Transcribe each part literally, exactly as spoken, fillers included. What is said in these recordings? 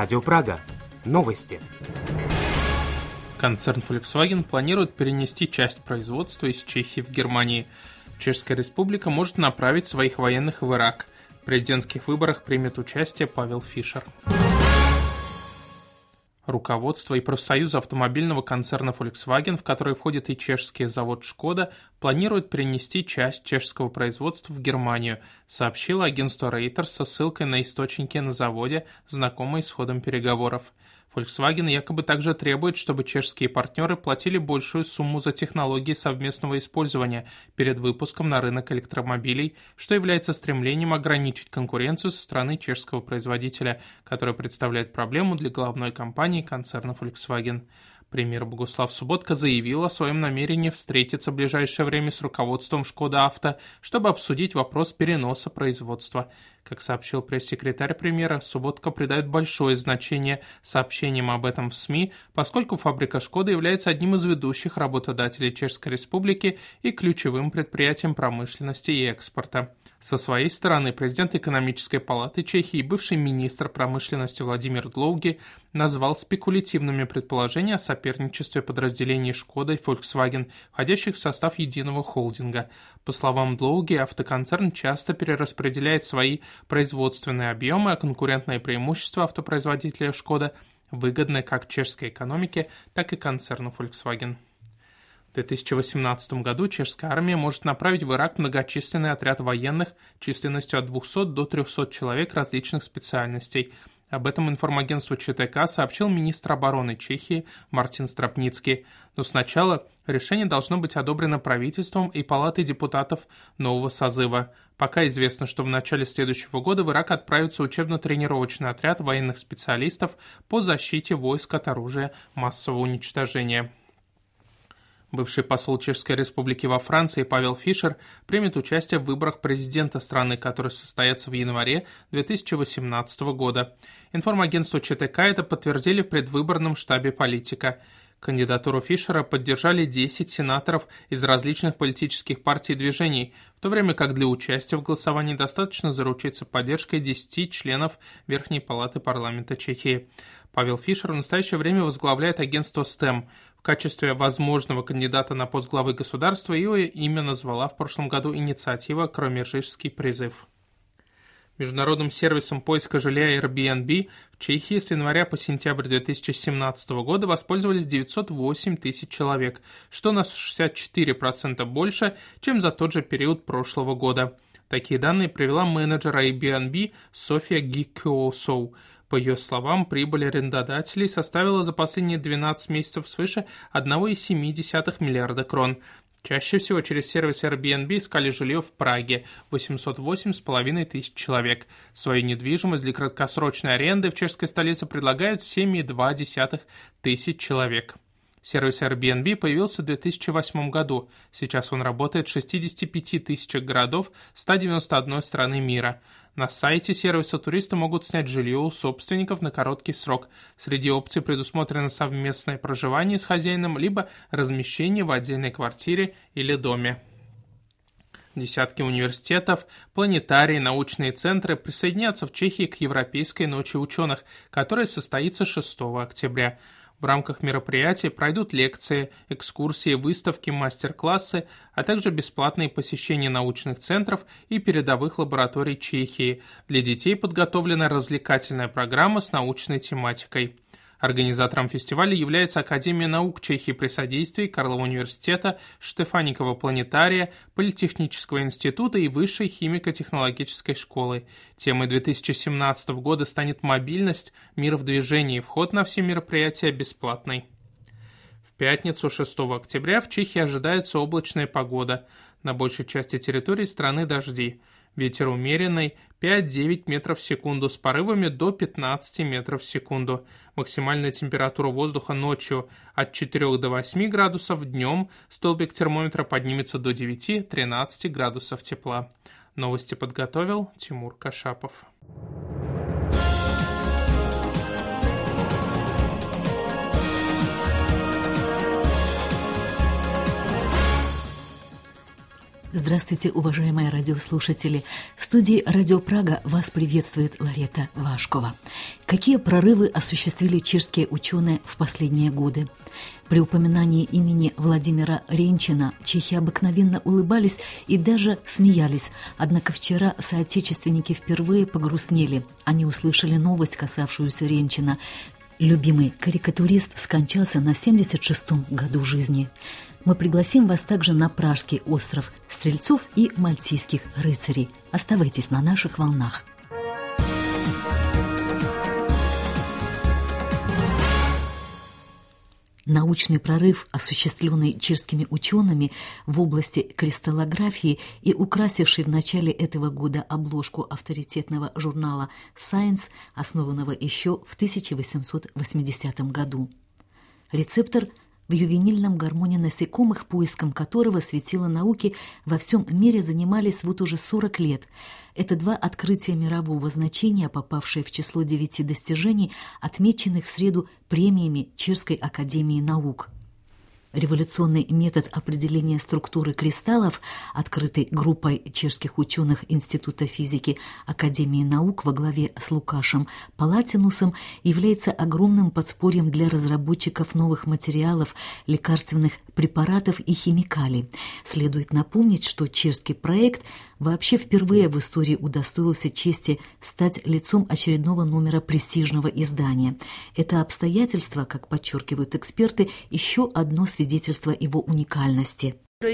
Радио Прага. Новости. Концерн Volkswagen планирует перенести часть производства из Чехии в Германию. Чешская республика может направить своих военных в Ирак. В президентских выборах примет участие Павел Фишер. Руководство и профсоюзы автомобильного концерна Volkswagen, в который входит и чешский завод «Шкода», планируют перенести часть чешского производства в Германию, сообщило агентство Reuters со ссылкой на источники на заводе, знакомые с ходом переговоров. Volkswagen якобы также требует, чтобы чешские партнеры платили большую сумму за технологии совместного использования перед выпуском на рынок электромобилей, что является стремлением ограничить конкуренцию со стороны чешского производителя, которая представляет проблему для головной компании концерна Volkswagen. Премьер Богуслав Суботка заявил о своем намерении встретиться в ближайшее время с руководством «Шкода Авто», чтобы обсудить вопрос переноса производства. Как сообщил пресс-секретарь премьера, Суботка придает большое значение сообщениям об этом в СМИ, поскольку фабрика «Шкода» является одним из ведущих работодателей Чешской Республики и ключевым предприятием промышленности и экспорта. Со своей стороны, президент экономической палаты Чехии и бывший министр промышленности Владимир Длоуги назвал спекулятивными предположения о соперничестве подразделений «Шкода» и Volkswagen, входящих в состав единого холдинга. По словам Длоуги, автоконцерн часто перераспределяет свои производственные объемы, а конкурентные преимущества автопроизводителя «Шкода» выгодны как чешской экономике, так и концерну Volkswagen. В две тысячи восемнадцатом году чешская армия может направить в Ирак многочисленный отряд военных численностью от двухсот до трехсот человек различных специальностей. Об этом информагентству ЧТК сообщил министр обороны Чехии Мартин Страпницкий. Но сначала решение должно быть одобрено правительством и палатой депутатов нового созыва. Пока известно, что в начале следующего года в Ирак отправится учебно-тренировочный отряд военных специалистов по защите войск от оружия массового уничтожения. Бывший посол Чешской Республики во Франции Павел Фишер примет участие в выборах президента страны, которые состоятся в январе две тысячи восемнадцатого года. Информагентство ЧТК это подтвердили в предвыборном штабе «Политика». Кандидатуру Фишера поддержали десять сенаторов из различных политических партий и движений, в то время как для участия в голосовании достаточно заручиться поддержкой десяти членов Верхней палаты парламента Чехии. Павел Фишер в настоящее время возглавляет агентство стэм. В качестве возможного кандидата на пост главы государства его имя назвала в прошлом году инициатива «Кромежижский призыв». Международным сервисом поиска жилья Airbnb в Чехии с января по сентябрь две тысячи семнадцатого года воспользовались девятьсот восемь тысяч человек, что на шестьдесят четыре процента больше, чем за тот же период прошлого года. Такие данные привела менеджер Airbnb София Гиккоусоу. По ее словам, прибыль арендодателей составила за последние двенадцать месяцев свыше одна целая семь десятых миллиарда крон. Чаще всего через сервис Airbnb искали жилье в Праге – восемьсот восемь с половиной тысяч человек. Свою недвижимость для краткосрочной аренды в чешской столице предлагают семь целых две десятых тысяч человек. Сервис Airbnb появился в две тысячи восьмом году. Сейчас он работает в шестидесяти пяти тысячах городов ста девяноста одной страны мира. На сайте сервиса туристы могут снять жилье у собственников на короткий срок. Среди опций предусмотрено совместное проживание с хозяином либо размещение в отдельной квартире или доме. Десятки университетов, планетарии, научные центры присоединятся в Чехии к Европейской ночи ученых, которая состоится шестого октября. В рамках мероприятия пройдут лекции, экскурсии, выставки, мастер-классы, а также бесплатные посещения научных центров и передовых лабораторий Чехии. Для детей подготовлена развлекательная программа с научной тематикой. Организатором фестиваля является Академия наук Чехии при содействии Карлова университета, Штефаникова планетария, Политехнического института и Высшей химико-технологической школы. Темой две тысячи семнадцатого года станет мобильность, мир в движении, вход на все мероприятия бесплатный. В пятницу шестого октября в Чехии ожидается облачная погода. На большей части территории страны дожди. Ветер умеренный пять-девять метров в секунду с порывами до пятнадцати метров в секунду. Максимальная температура воздуха ночью от четырёх до восьми градусов, днем столбик термометра поднимется до девяти-тринадцати градусов тепла. Новости подготовил Тимур Кашапов. Здравствуйте, уважаемые радиослушатели. В студии «Радио Прага» вас приветствует Ларета Вашкова. Какие прорывы осуществили чешские ученые в последние годы? При упоминании имени Владимира Ренчина чехи обыкновенно улыбались и даже смеялись. Однако вчера соотечественники впервые погрустнели. Они услышали новость, касавшуюся Ренчина. Любимый карикатурист скончался на семьдесят шестом году жизни. Мы пригласим вас также на Пражский остров Стрельцов и Мальтийских рыцарей. Оставайтесь на наших волнах. Научный прорыв, осуществленный чешскими учеными в области кристаллографии и украсивший в начале этого года обложку авторитетного журнала Science, основанного еще в тысяча восемьсот восьмидесятом году. Рецептор в ювенильном гормоне насекомых, поиском которого светила науки во всем мире занимались вот уже сорок лет. Это два открытия мирового значения, попавшие в число девяти достижений, отмеченных в среду премиями Чешской академии наук. Революционный метод определения структуры кристаллов, открытый группой чешских ученых Института физики Академии наук во главе с Лукашем Палатинусом, является огромным подспорьем для разработчиков новых материалов, лекарственных препаратов и химикалий. Следует напомнить, что чешский проект вообще впервые в истории удостоился чести стать лицом очередного номера престижного издания. Это обстоятельство, как подчеркивают эксперты, еще одно свидетельство свидетельство его уникальности. В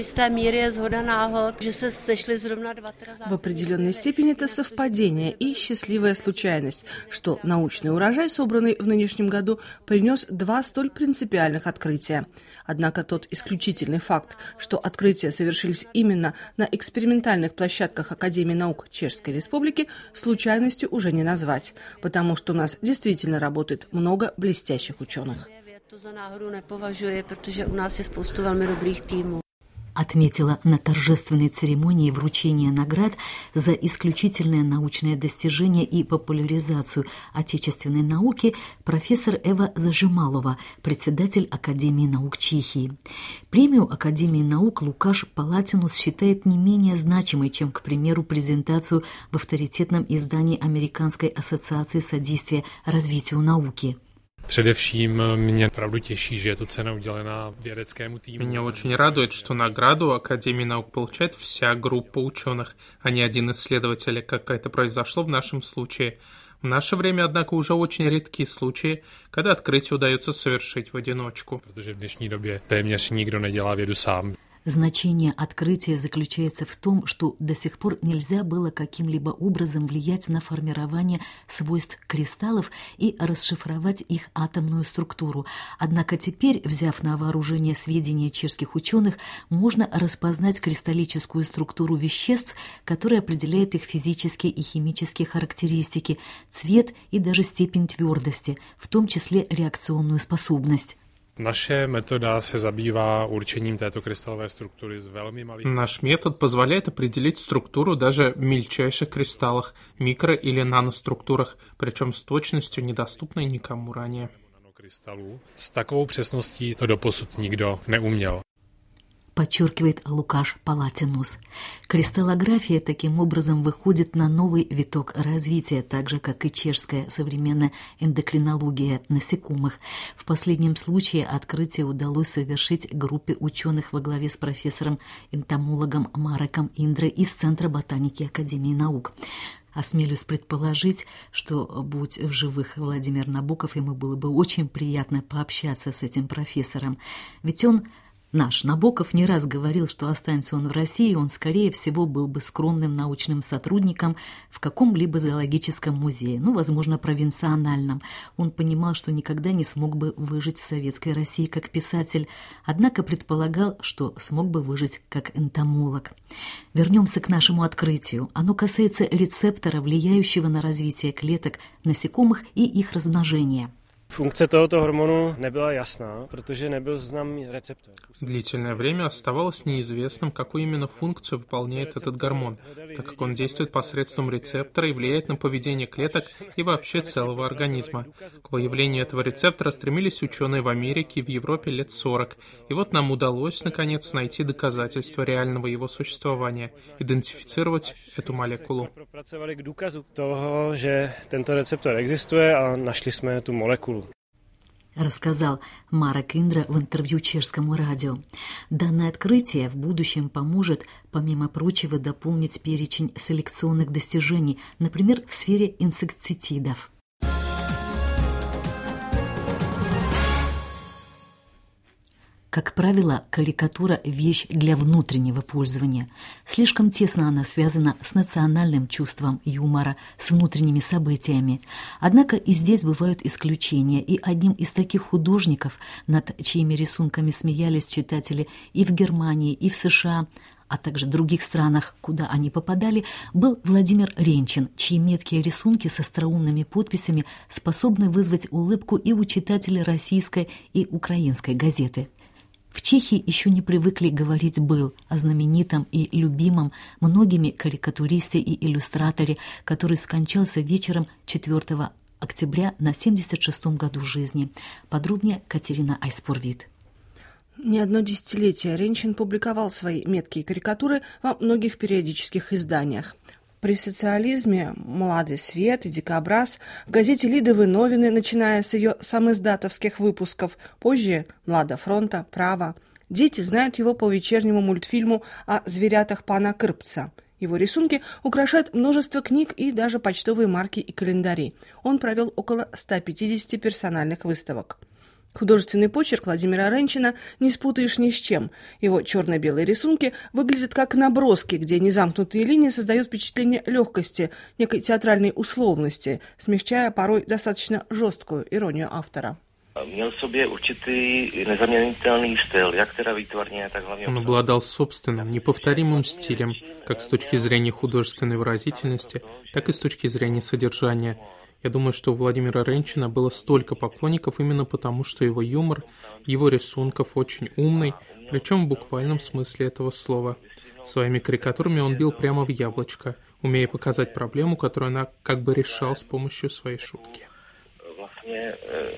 определенной степени это совпадение и счастливая случайность, что научный урожай, собранный в нынешнем году, принес два столь принципиальных открытия. Однако тот исключительный факт, что открытия совершились именно на экспериментальных площадках Академии наук Чешской Республики, случайностью уже не назвать, потому что у нас действительно работает много блестящих ученых. To za náhodu nepovažuji, protože u nás je spoustu velmi dobrých týmů. Отметила на торжественной церемонии вручения наград за исключительное научное достижение и популяризацию отечественной науки профессор Эва Зажималова, председатель Академии наук Чехии. Премию Академии наук Лукаш Палатинус считает не менее значимой, чем, к примеру, презентацию в авторитетном издании Американской ассоциации содействия развитию науки. Především mě opravdu těší, že je to cena udělená vědeckému týmu. Меня очень радует, что награду Академии наук получает вся группа ученых, а не один исследователь, как это произошло в нашем случае. В наше время, однако, уже очень редкие случаи, когда открытие удается совершить в одиночку. Protože v dnešní době téměř nikdo nedělá vědu sám. Значение открытия заключается в том, что до сих пор нельзя было каким-либо образом влиять на формирование свойств кристаллов и расшифровать их атомную структуру. Однако теперь, взяв на вооружение сведения чешских ученых, можно распознать кристаллическую структуру веществ, которая определяет их физические и химические характеристики, цвет и даже степень твердости, в том числе реакционную способность. Naše metoda se zabývá určením této krystalové struktury z velmi malých... Наш метод позволяет определить структуру даже в мельчайших кристаллах, микро- или наноструктурах, причем с точностью, недоступной никому ранее. С takovou přesností to doposud nikdo neuměl. Подчеркивает Лукаш Палатинус. Кристаллография таким образом выходит на новый виток развития, так же, как и чешская современная эндокринология насекомых. В последнем случае открытие удалось совершить группе ученых во главе с профессором-энтомологом Мареком Индре из Центра ботаники Академии наук. Осмелюсь предположить, что, будь в живых Владимир Набоков, ему было бы очень приятно пообщаться с этим профессором. Ведь он... Наш Набоков не раз говорил, что останься он в России, он, скорее всего, был бы скромным научным сотрудником в каком-либо зоологическом музее, ну, возможно, провинциональном. Он понимал, что никогда не смог бы выжить в Советской России как писатель, однако предполагал, что смог бы выжить как энтомолог. Вернемся к нашему открытию. Оно касается рецептора, влияющего на развитие клеток насекомых и их размножение. Функция tohoto гормона не была ясна, protože nebyl znám рецептор. Длительное время оставалось неизвестным, какую именно функцию выполняет этот гормон, так как он действует посредством рецептора и влияет на поведение клеток и вообще целого организма. К выявлению этого рецептора стремились ученые в Америке и в Европе лет сорок, и вот нам удалось, наконец, найти доказательства реального его существования, идентифицировать эту молекулу. Pracovali k důkazu toho, že tento receptor existuje a našli jsme tu molekulu. Рассказал Марек Индра в интервью чешскому радио. Данное открытие в будущем поможет, помимо прочего, дополнить перечень селекционных достижений, например, в сфере инсектицидов. Как правило, карикатура – вещь для внутреннего пользования. Слишком тесно она связана с национальным чувством юмора, с внутренними событиями. Однако и здесь бывают исключения, и одним из таких художников, над чьими рисунками смеялись читатели и в Германии, и в США, а также в других странах, куда они попадали, был Владимир Ренчин, чьи меткие рисунки с остроумными подписями способны вызвать улыбку и у читателей российской и украинской газеты. В Чехии еще не привыкли говорить «был» о знаменитом и любимом многими карикатуристе и иллюстраторе, который скончался вечером четвёртого октября на семьдесят шестом году жизни. Подробнее Катерина Айспорвит. Не одно десятилетие Ренчин публиковал свои меткие карикатуры во многих периодических изданиях. При социализме «Младый свет» и «Дикобраз», в газете «Лидовы новины», начиная с ее самиздатовских выпусков, позже «Млада фронта», «Право». Дети знают его по вечернему мультфильму о зверятах пана Кырпца. Его рисунки украшают множество книг и даже почтовые марки и календари. Он провел около ста пятидесяти персональных выставок. Художественный почерк Владимира Ренчина не спутаешь ни с чем. Его черно-белые рисунки выглядят как наброски, где незамкнутые линии создают впечатление легкости, некой театральной условности, смягчая порой достаточно жесткую иронию автора. Měl v sobě určitý nezaměnitelný styl, jak teda výtvarně, tak hlavně... Он обладал собственным, неповторимым стилем, как с точки зрения художественной выразительности, так и с точки зрения содержания. Я думаю, что у Владимира Ренчина было столько поклонников именно потому, что его юмор, его рисунков очень умный, причем в буквальном смысле этого слова. Своими карикатурами он бил прямо в яблочко, умея показать проблему, которую она как бы решал с помощью своей шутки. Vlastně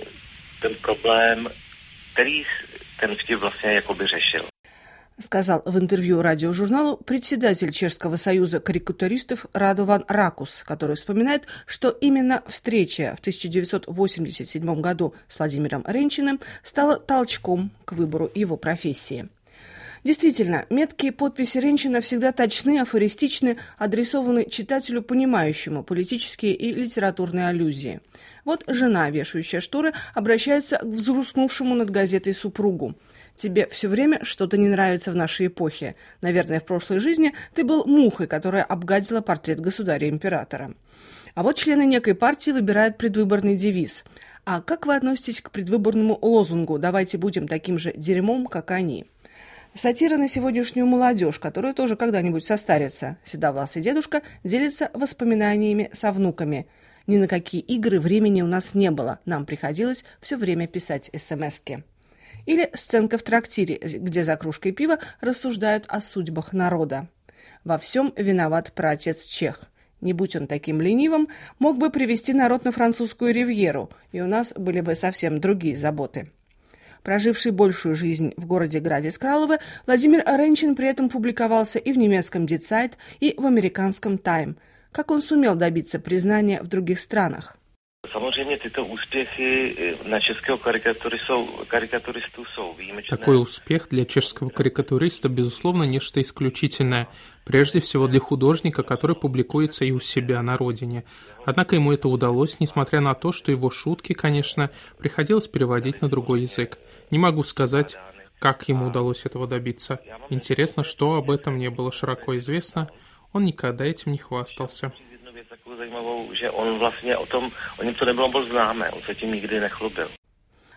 ten problém, který ten vtip vlastně jakoby řešil. Сказал в интервью радиожурналу председатель Чешского союза карикатуристов Радован Ракус, который вспоминает, что именно встреча в тысяча девятьсот восемьдесят седьмом году с Владимиром Ренчиным стала толчком к выбору его профессии. Действительно, меткие подписи Ренчина всегда точны, афористичны, адресованы читателю, понимающему политические и литературные аллюзии. Вот жена, вешающая шторы, обращается к взгрустнувшему над газетой супругу. «Тебе все время что-то не нравится в нашей эпохе. Наверное, в прошлой жизни ты был мухой, которая обгадила портрет государя-императора». А вот члены некой партии выбирают предвыборный девиз. А как вы относитесь к предвыборному лозунгу «Давайте будем таким же дерьмом, как они»? Сатира на сегодняшнюю молодежь, которая тоже когда-нибудь состарится. Седовласый дедушка делится воспоминаниями со внуками. Ни на какие игры времени у нас не было. Нам приходилось все время писать эс-эм-эски. Или сценка в трактире, где за кружкой пива рассуждают о судьбах народа. Во всем виноват праотец Чех. Не будь он таким ленивым, мог бы привести народ на французскую ривьеру, и у нас были бы совсем другие заботы. Проживший большую жизнь в городе Градец Кралове, Владимир Ренчин при этом публиковался и в немецком Die Zeit, и в американском Time. Как он сумел добиться признания в других странах? Samozřejmě tyto úspěchy na českého karikaturistu jsou výjimečné. Такой успех для чешского карикатуриста, безусловно, нечто исключительное. Прежде всего для художника, который публикуется и у себя на родине. Однако ему это удалось, несмотря на то, что его шутки, конечно, приходилось переводить на другой язык. Не могу сказать, как ему удалось этого добиться. Интересно, что об этом не было широко известно. Он никогда этим не хвастался. Zajímavou, že on vlastně o tom, o něm to nebylo moc známé, on se tím nikdy nechlubil.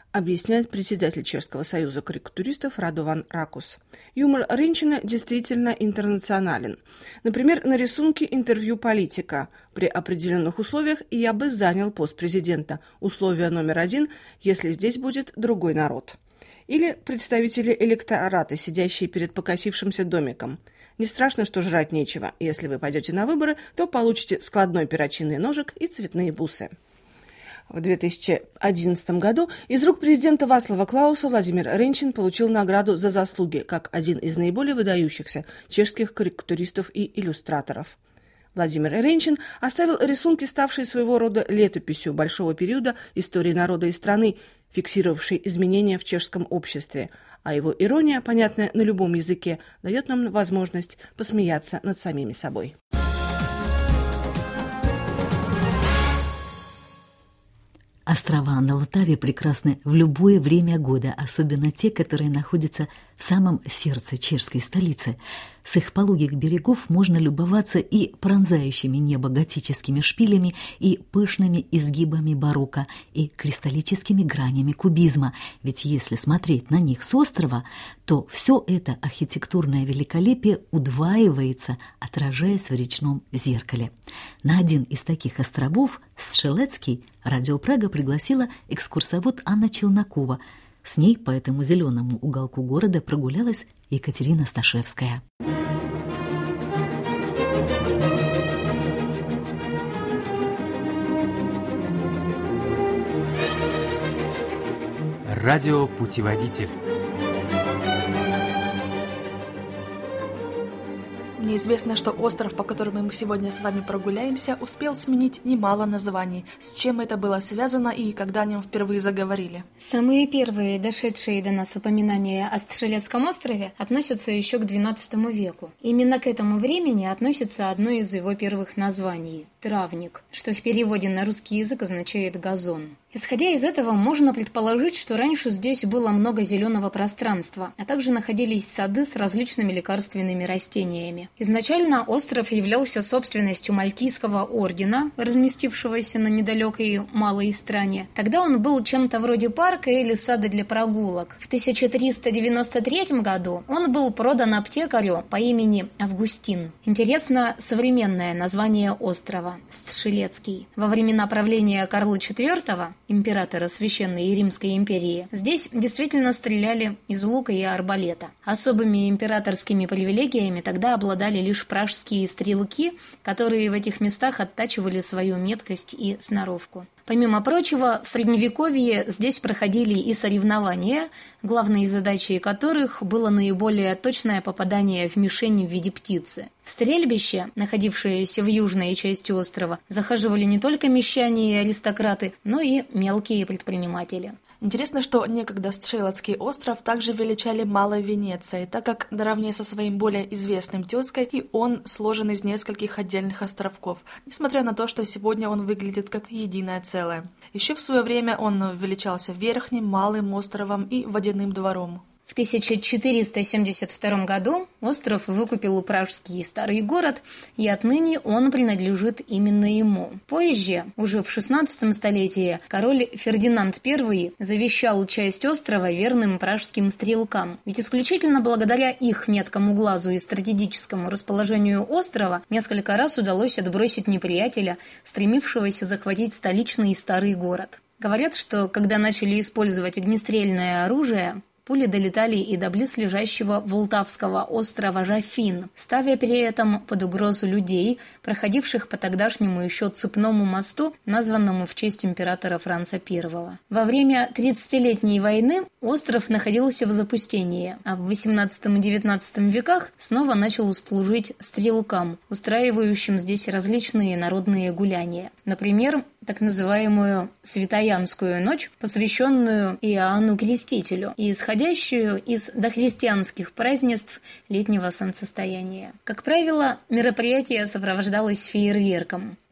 объясняет председатель Чешского союза карикатуристов Радован Ракус. Юмор Ренчина действительно интернационален. Например, на рисунке интервью политика. При определенных условиях я бы занял пост президента. Условие номер один, если здесь будет другой народ. Или представители электората, сидящие перед покосившимся домиком. Не страшно, что жрать нечего. Если вы пойдете на выборы, то получите складной перочинный ножик и цветные бусы. В две тысячи одиннадцатом году из рук президента Вацлава Клауса Владимир Ренчин получил награду за заслуги как один из наиболее выдающихся чешских карикатуристов и иллюстраторов. Владимир Ренчин оставил рисунки, ставшие своего рода летописью большого периода истории народа и страны, фиксировавшей изменения в чешском обществе, а его ирония, понятная на любом языке, дает нам возможность посмеяться над самими собой. Острова на Лтаве прекрасны в любое время года, особенно те, которые находятся в самом сердце чешской столицы. С их пологих берегов можно любоваться и пронзающими небо готическими шпилями, и пышными изгибами барокко, и кристаллическими гранями кубизма. Ведь если смотреть на них с острова, то все это архитектурное великолепие удваивается, отражаясь в речном зеркале. На один из таких островов, Стřelecký, Радио Прага пригласила экскурсовод Анна Челнокова. С ней по этому зеленому уголку города прогулялась Екатерина Сташевская. Радиопутеводитель. Мне известно, что остров, по которому мы сегодня с вами прогуляемся, успел сменить немало названий. С чем это было связано и когда о нем впервые заговорили? Самые первые, дошедшие до нас упоминания о Стřeleckém острове, относятся еще к двенадцатому веку. Именно к этому времени относится одно из его первых названий – «травник», что в переводе на русский язык означает «газон». Исходя из этого, можно предположить, что раньше здесь было много зеленого пространства, а также находились сады с различными лекарственными растениями. Изначально остров являлся собственностью Мальтийского ордена, разместившегося на недалекой Малой Стране. Тогда он был чем-то вроде парка или сада для прогулок. В тысяча триста девяносто третьем году он был продан аптекарю по имени Августин. Интересно современное название острова – Стřelecký. Во времена правления Карла четвёртого, императора Священной Римской империи, здесь действительно стреляли из лука и арбалета. Особыми императорскими привилегиями тогда обладали лишь пражские стрелки, которые в этих местах оттачивали свою меткость и сноровку. Помимо прочего, в Средневековье здесь проходили и соревнования, главной задачей которых было наиболее точное попадание в мишень в виде птицы. В стрельбище, находившееся в южной части острова, захаживали не только мещане и аристократы, но и мелкие предприниматели. Интересно, что некогда Стřelecký остров также величали Малой Венецией, так как наравне со своим более известным тезкой и он сложен из нескольких отдельных островков, несмотря на то, что сегодня он выглядит как единое целое. Еще в свое время он величался Верхним, Малым островом и Водяным двором. В тысяча четыреста семьдесят втором году остров выкупил пражский старый город, и отныне он принадлежит именно ему. Позже, уже в шестнадцатом столетии, король Фердинанд Первый завещал часть острова верным пражским стрелкам. Ведь исключительно благодаря их меткому глазу и стратегическому расположению острова несколько раз удалось отбросить неприятеля, стремившегося захватить столичный старый город. Говорят, что когда начали использовать огнестрельное оружие, пули долетали и до близлежащего Волтавского острова Жафин, ставя при этом под угрозу людей, проходивших по тогдашнему еще цепному мосту, названному в честь императора Франца Первого. Во время тридцатилетней войны остров находился в запустении, а в восемнадцатом и девятнадцатом веках снова начал служить стрелкам, устраивающим здесь различные народные гуляния. Например, так называемую Святоянскую ночь, посвященную Иоанну Крестителю и исходящую из дохристианских празднеств летнего солнцестояния. Как правило, мероприятие сопровождалось фейерверком. К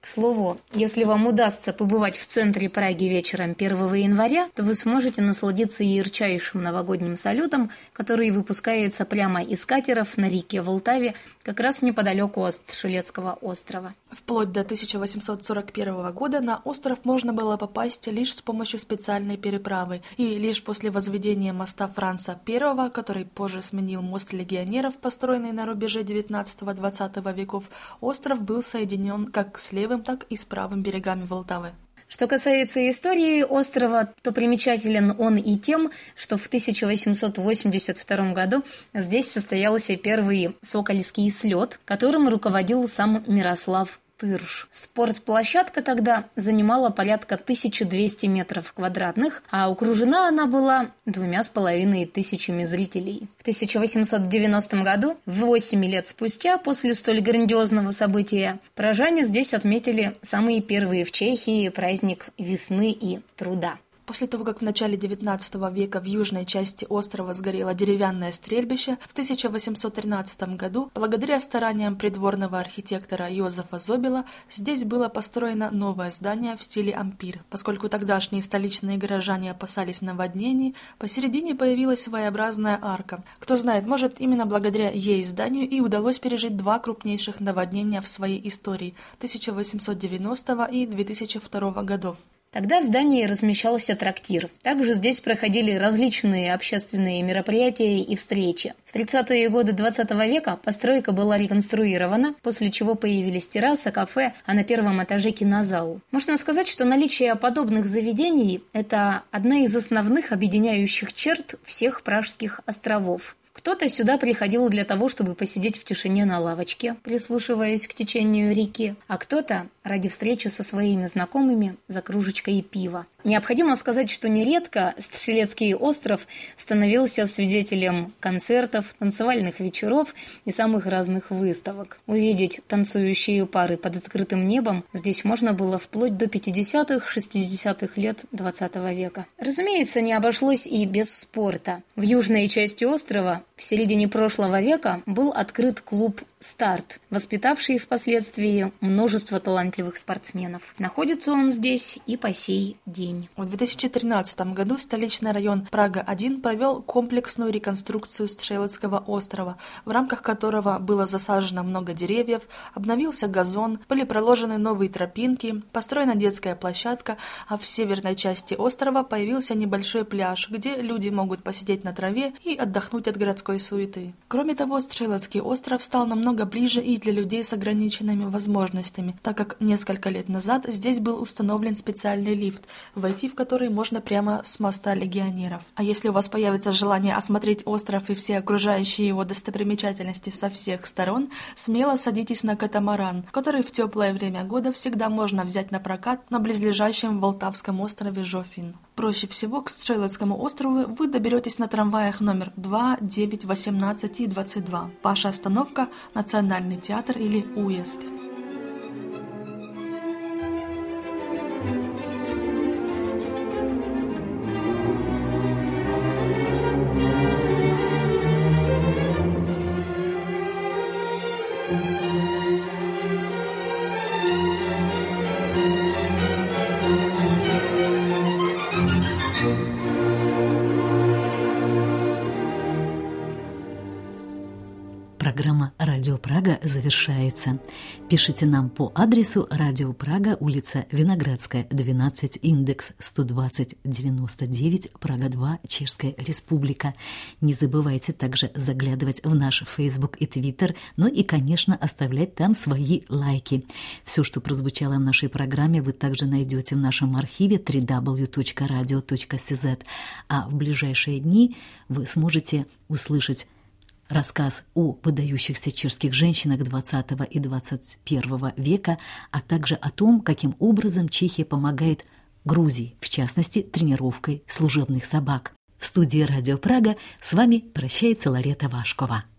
К слову, если вам удастся побывать в центре Праги вечером первого января, то вы сможете насладиться ярчайшим новогодним салютом, который выпускается прямо из катеров на реке Волтаве, как раз неподалеку от Стрелецкого острова. Вплоть до тысяча восемьсот сорок первого года на остров можно было попасть лишь с помощью специальной переправы, и лишь после возведения моста Франца I, который позже сменил мост легионеров, построенный на рубеже девятнадцатого-двадцатого веков, остров был соединен как с левым, так и с правым берегами Волтавы. Что касается истории острова, то примечателен он и тем, что в тысяча восемьсот восемьдесят втором году здесь состоялся первый сокольский слет, которым руководил сам Мирослав Тырш. Спортплощадка тогда занимала порядка тысяча двести метров квадратных, а окружена она была двумя с половиной тысячами зрителей. В тысяча восемьсот девяностом году, восемь лет спустя, после столь грандиозного события, пражане здесь отметили самый первый в Чехии праздник весны и труда. После того, как в начале девятнадцатого века в южной части острова сгорело деревянное стрельбище, в тысяча восемьсот тринадцатом году, благодаря стараниям придворного архитектора Йозефа Зобела, здесь было построено новое здание в стиле ампир. Поскольку тогдашние столичные горожане опасались наводнений, посередине появилась своеобразная арка. Кто знает, может, именно благодаря ей зданию и удалось пережить два крупнейших наводнения в своей истории – тысяча восемьсот девяностого и две тысячи второго годов. Тогда в здании размещался трактир. Также здесь проходили различные общественные мероприятия и встречи. В тридцатые годы двадцатого века постройка была реконструирована, после чего появились терраса, кафе, а на первом этаже кинозал. Можно сказать, что наличие подобных заведений – это одна из основных объединяющих черт всех Пражских островов. Кто-то сюда приходил для того, чтобы посидеть в тишине на лавочке, прислушиваясь к течению реки, а кто-то ради встречи со своими знакомыми за кружечкой пива. Необходимо сказать, что нередко Стрелецкий остров становился свидетелем концертов, танцевальных вечеров и самых разных выставок. Увидеть танцующие пары под открытым небом здесь можно было вплоть до пятидесятых, шестидесятых лет двадцатого века. Разумеется, не обошлось и без спорта. В южной части острова в середине прошлого века был открыт клуб «Старт», воспитавший впоследствии множество талантливых спортсменов. Находится он здесь и по сей день. В две тысячи тринадцатом году столичный район Прага-один провел комплексную реконструкцию Стрелецкого острова, в рамках которого было засажено много деревьев, обновился газон, были проложены новые тропинки, построена детская площадка, а в северной части острова появился небольшой пляж, где люди могут посидеть на траве и отдохнуть от городской суеты. Кроме того, Стрелецкий остров стал намного ближе и для людей с ограниченными возможностями, так как несколько лет назад здесь был установлен специальный лифт, войти в который можно прямо с моста легионеров. А если у вас появится желание осмотреть остров и все окружающие его достопримечательности со всех сторон, смело садитесь на катамаран, который в теплое время года всегда можно взять на прокат на близлежащем Волтавском острове Жофин. Проще всего к Стрелецкому острову вы доберетесь на трамваях номер два, девять, восемнадцать и двадцать два. Ваша остановка – Национальный театр или Уезд. Программа «Радио Прага» завершается. Пишите нам по адресу Радио Прага, улица Виноградская, двенадцать, индекс сто двадцать девяносто девять, Прага два, Чешская Республика. Не забывайте также заглядывать в наш Facebook и Twitter, ну и, конечно, оставлять там свои лайки. Все, что прозвучало в нашей программе, вы также найдете в нашем архиве дабл ю дабл ю дабл ю точка радио точка си зет, а в ближайшие дни вы сможете услышать рассказ о выдающихся чешских женщинах двадцатого и двадцать первого века, а также о том, каким образом Чехия помогает Грузии, в частности, тренировкой служебных собак. В студии «Радио Прага» с вами прощается Ларета Вашкова.